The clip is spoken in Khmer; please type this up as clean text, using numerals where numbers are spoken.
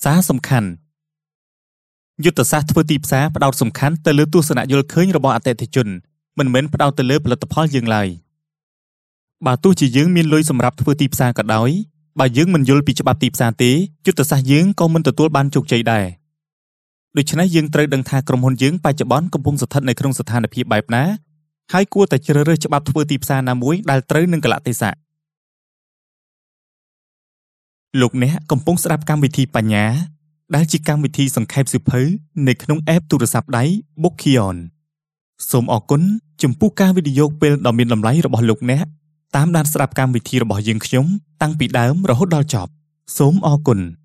សារសំខាន់យុទ្ធសាស្ត្រធ្វើទីផ្សារផ្ដោតសំខាន់ទៅលើទស្សនៈយល់ឃើញរបស់អតិថិជនមិនមែនផ្ដោតទៅលើផលិតផលយើងឡើយបើទោះជាយើងមានលុយសម្រាប់ធ្វើទីផ្សារក៏ដោយបើយើងមិនយល់ពីច្បាប់ទីផ្សារទេយុទ្ធសាស្ត្រយើងក៏មិនទទួលបានជោគជ័យដែរដូច្នេះយើងត្រូវដឹងថាក្រុមហ៊ុនយើងបច្ចុប្បន្នកំពុងស្ថិតនៅក្នុងស្ថានភាពបែបណាហើយគួរតែជ្រើសរើសច្បាប់ធ្វើទីផ្សារណាមួយដែលត្រូវនឹងកលៈទេសៈលោកអ្នកកំពុងស្ដាប់កម្មវិធីបញ្ញាដែលជាកម្មវិធីសង្ខេបសៀវភៅនៅក្នុង app ទូរស័ព្ទដៃ Bookion សូមអរគុណចំពោះការវិនិយោគពេលដ៏មានតម្លៃរបស់លោកអ្នកតាមដានស្ដាប់កម្មវិធីរបស់យើងខ្ញុំតាំងពីដើមរហូតដល់ចប់សូមអរគុណ